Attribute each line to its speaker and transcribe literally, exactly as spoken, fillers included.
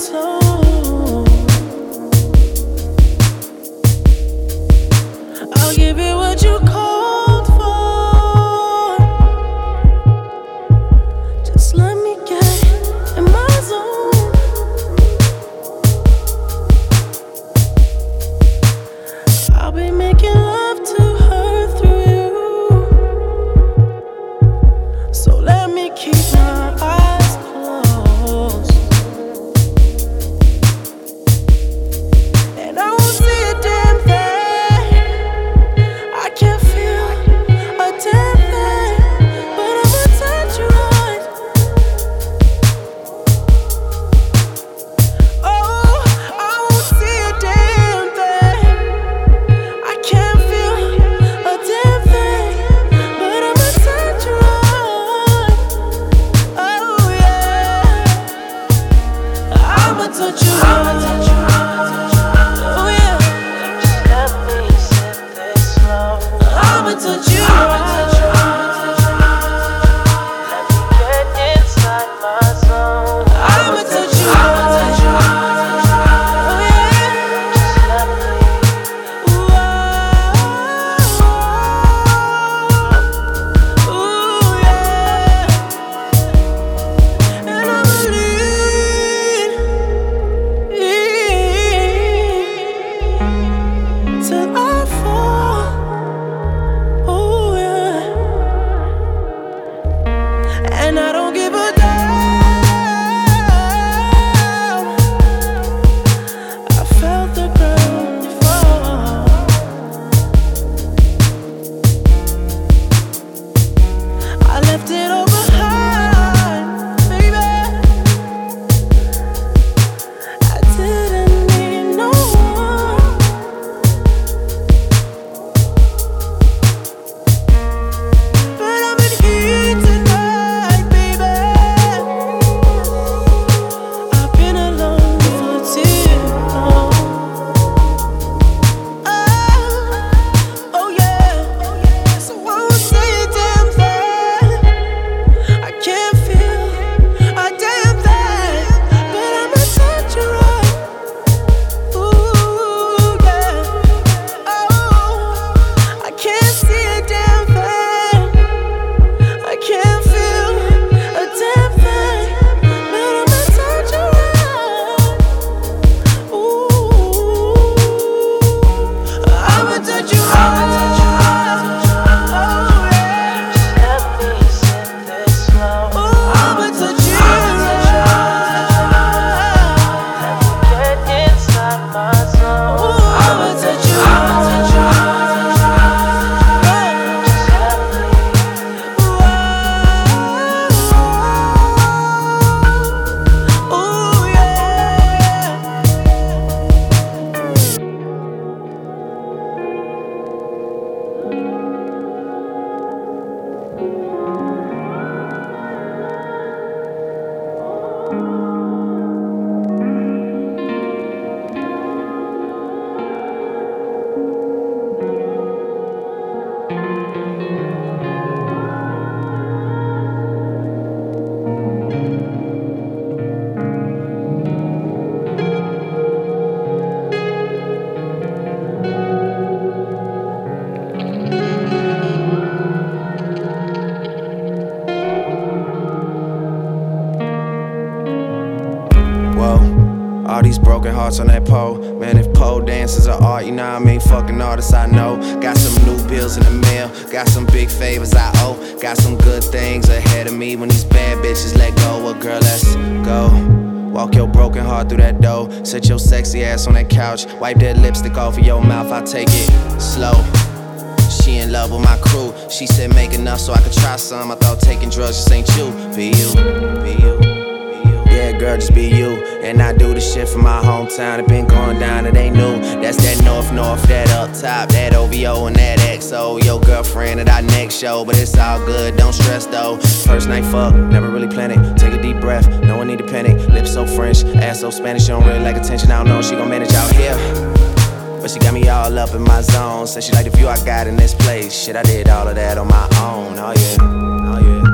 Speaker 1: slow. I'll give you what you called for. Just let me get in my zone. I'll be making love to her through you. So let me keep my eyes closed, and I won't see a damn thing. I can't feel a damn thing, but I'ma touch you right. Oh, I won't see a damn thing. I can't feel a damn thing, but I'ma touch you right. Oh yeah, I'ma touch you right. Oh yeah, just let me sip this slow. I'ma touch you right. Let me get inside my zone. I'ma touch you right. Oh yeah, just let me. Ooh, oh, ooh yeah, and I'ma lean till I fall. Oh yeah, and I don't give a damn. I felt the ground fall. I left it all behind, baby. I didn't need no one, but I'm in heat tonight, baby. I've been alone for too long. Oh, oh yeah, so I won't say a damn thing. I can't feel a damn thing, but I'ma touch you right. Ooh yeah, oh, I can't see a damn thing. I can't feel a damn thing, but I'ma touch you right. Ooh, I'ma touch you right. Oh yeah, just let me sip this slow. Ooh, I'ma touch you right. Let me get inside my zone. Ooh, I'ma touch you right. Just let me. Ooh, ooh yeah.
Speaker 2: Whoa, all these broken hearts on that pole. Man, if pole dancers are art, you know what I mean? Fucking artists I know. Got some new bills in the mail, got some big favors I owe. Got some good things ahead of me when these bad bitches let go. Well, girl, let's go. Walk your broken heart through that door. Sit your sexy ass on that couch. Wipe that lipstick off of your mouth, I'll take it slow. She in love with my crew. She said make enough so I could try some. I thought taking drugs just ain't you. Be you, be you, be you. Yeah, girl, just be you. And I do the shit from my hometown. It been going down, it ain't new. That's that north, north, that up top, that O V O and that X O. Your girlfriend at our next show, but it's all good, don't stress though. First night fuck, never really planned it. Take a deep breath, no one need to panic. Lips so French, ass so Spanish, she don't really like attention. I don't know if she gon' manage out here, but she got me all up in my zone. Said she like the view I got in this place. Shit, I did all of that on my own. Oh yeah, oh yeah.